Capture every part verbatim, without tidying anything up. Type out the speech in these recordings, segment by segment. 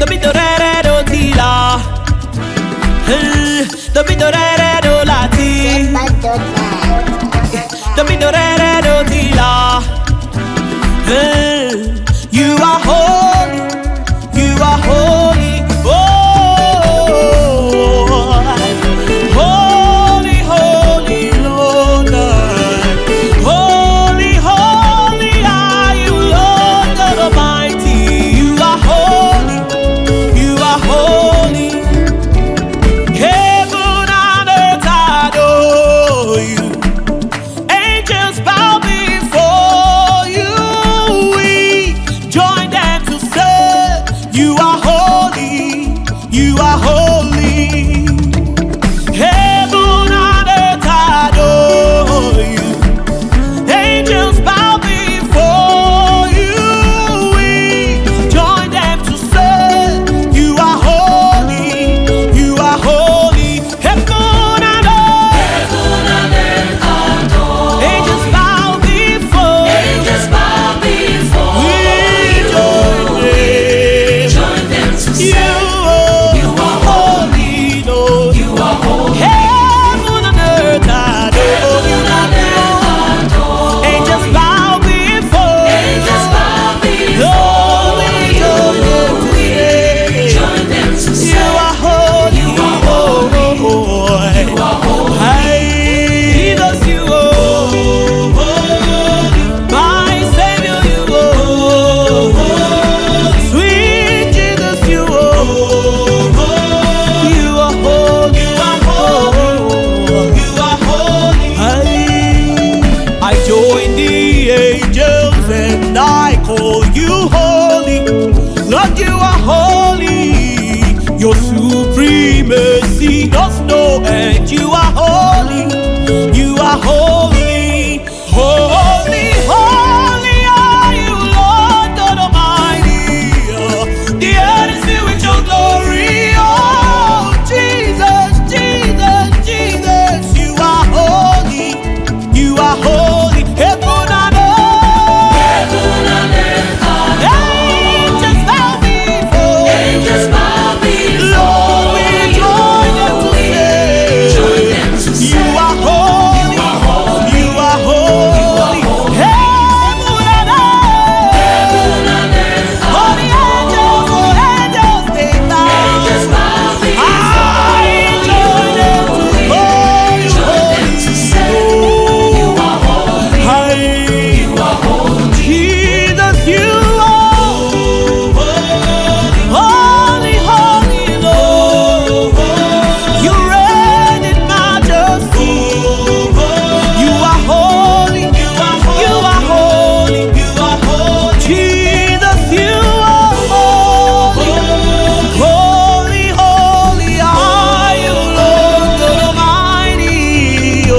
mi do re re do ti la. Do mi do re re do la ti. Do mi do re re do ti la. You are holy, you are holy, oh, holy, holy Lord, holy, holy are you, Lord God Almighty. You are holy, you are holy. Heaven and earth adore you. Angels bow before you. We join them to say, you are holy, you are holy. Heaven and earth adore you. Angels bow before you. We join them to say, you are holy, you are holy. Heaven and earth, Heaven and earth adore. angels bow before. Angels bow before We join them. Join them to You say, are, you are holy, Lord. you are holy. Heaven and earth adore you. Heaven and earth adore. Angels bow before. Angels bow before Lord, we join them to you. say, Join them to you say, are holy, you are holy, Lord. you are holy. Hey, Jesus, you are holy. My Savior, you are holy. Sweet Jesus, you are holy. You are holy. You are holy. You are holy. I join the angels and I call you holy. Lord, you are holy. Your supremacy does no end. You are holy. You are holy. Holy, holy are you, Lord God Almighty. The earth is filled with your glory. Oh, Jesus, Jesus, Jesus. You are holy. You are holy. Heaven and earth. Heaven and earth adore. Angels bow before. Angels bow before Lord, we join them to you. say, Join them to say, you are holy. you are holy. You are holy. Heaven and earth. Heaven and earth Holy angels, adore. oh angels, they bow. Angels bow before I join them to call you Join them to say, you holy. are holy, Hey, you are holy. Jesus, you are holy, holy Lord. You reign in majesty. You are holy. You are holy. You are holy. Jesus, you are holy. Holy, holy are you, Lord God Almighty. Oh,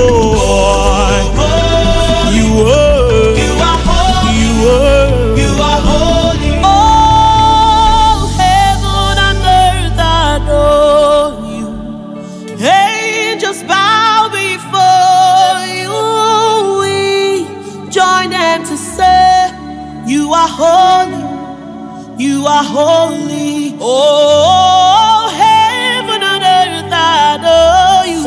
you are. You are holy. You are. You are holy. All heaven and earth adore you. Angels bow before you. We join them to say, you are holy. You are holy. Oh, heaven and earth adore you.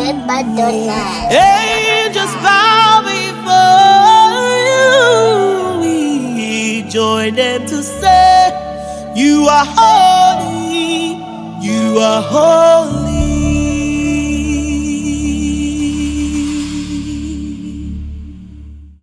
Angels bow before you. We join them to say, you are holy. You are holy.